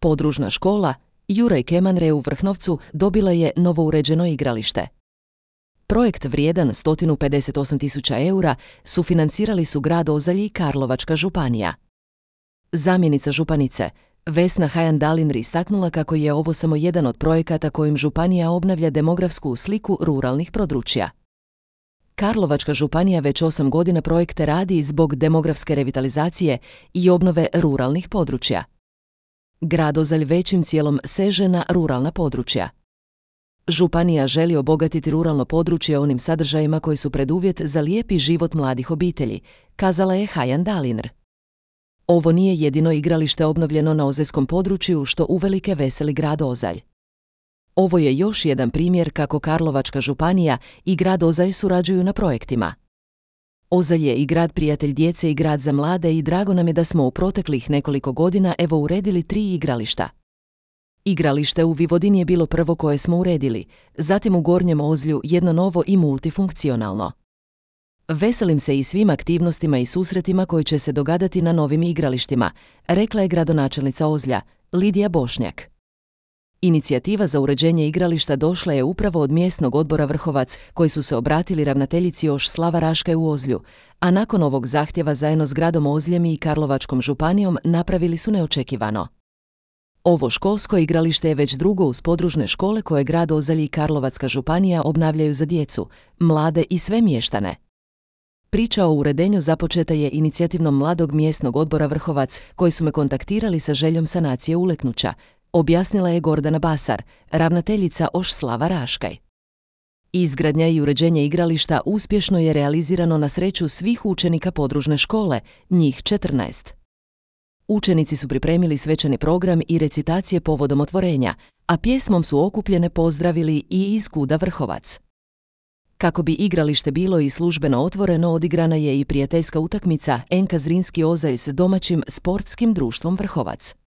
Podružna škola Juraj Kemanre u Vrhnovcu dobila je novouređeno igralište. Projekt vrijedan 158.000 eura sufinancirali su grad Ozalj i Karlovačka županija. Zamjenica županice Vesna Hajan-Dalinr istaknula kako je ovo samo jedan od projekata kojim županija obnavlja demografsku sliku ruralnih područja. Karlovačka županija već 8 godina projekte radi zbog demografske revitalizacije i obnove ruralnih područja. Grad Ozalj većim cijelom seže na ruralna područja. Županija želi obogatiti ruralno područje onim sadržajima koji su preduvjet za lijepi život mladih obitelji, kazala je Hajan-Dalinr. Ovo nije jedino igralište obnovljeno na ozaljskom području što uvelike veseli grad Ozalj. Ovo je još jedan primjer kako Karlovačka županija i grad Ozalj surađuju na projektima. Ozalj je i grad prijatelj djece i grad za mlade i drago nam je da smo u proteklih nekoliko godina uredili 3 igrališta. Igralište u Vivodini je bilo prvo koje smo uredili, zatim u Gornjem Ozlju jedno novo i multifunkcionalno. Veselim se i svim aktivnostima i susretima koji će se događati na novim igralištima, rekla je gradonačelnica Ozlja, Lidija Bošnjak. Inicijativa za uređenje igrališta došla je upravo od mjesnog odbora Vrhovac, koji su se obratili ravnateljici Slava Raškaj u Ozlju, a nakon ovog zahtjeva zajedno s gradom Ozljem i Karlovačkom županijom napravili su neočekivano. Ovo školsko igralište je već drugo uz podružne škole koje grad Ozalj i Karlovačka županija obnavljaju za djecu, mlade i sve mještane. Priča o uredenju započeta je inicijativnom mladog mjesnog odbora Vrhovac, koji su me kontaktirali sa željom sanacije uletnuća, objasnila je Gordana Basar, ravnateljica Slava Raškaj. Izgradnja i uređenje igrališta uspješno je realizirano na sreću svih učenika podružne škole, njih 14. Učenici su pripremili svečani program i recitacije povodom otvorenja, a pjesmom su okupljene pozdravili i iz KUD-a Vrhovac. Kako bi igralište bilo i službeno otvoreno, odigrana je i prijateljska utakmica NK Zrinski Ozalj s domaćim sportskim društvom Vrhovac.